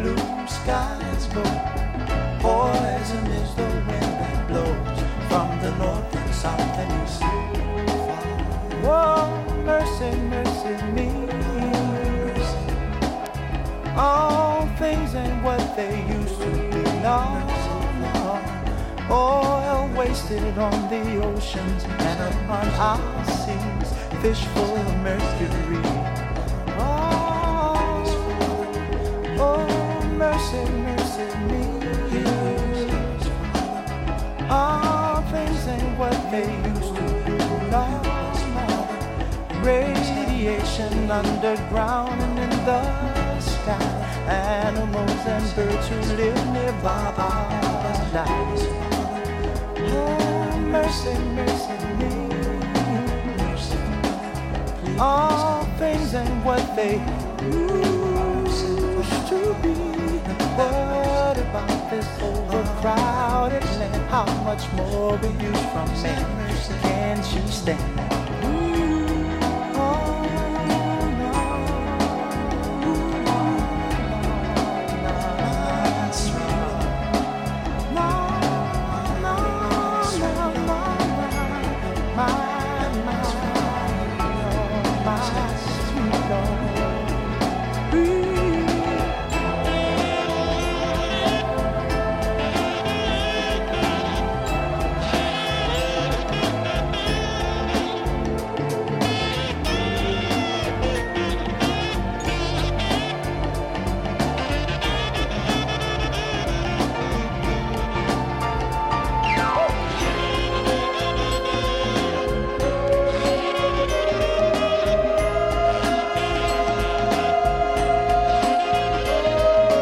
blue skies go. Poison is the wind that blows from the north and south and east. Oh, mercy, mercy me. All things ain't what they used to be. No, no. Oil wasted on the oceans and upon our seas. Fish full of mercury. Oh, mercy, mercy me. All things ain't what they used to be. No, no. Radiation underground and in the sky. Animals and birds who live nearby die. Oh, mercy, mercy me. All things ain't what they used to be. What about this overcrowded land? How much more abuse from man can't you stand?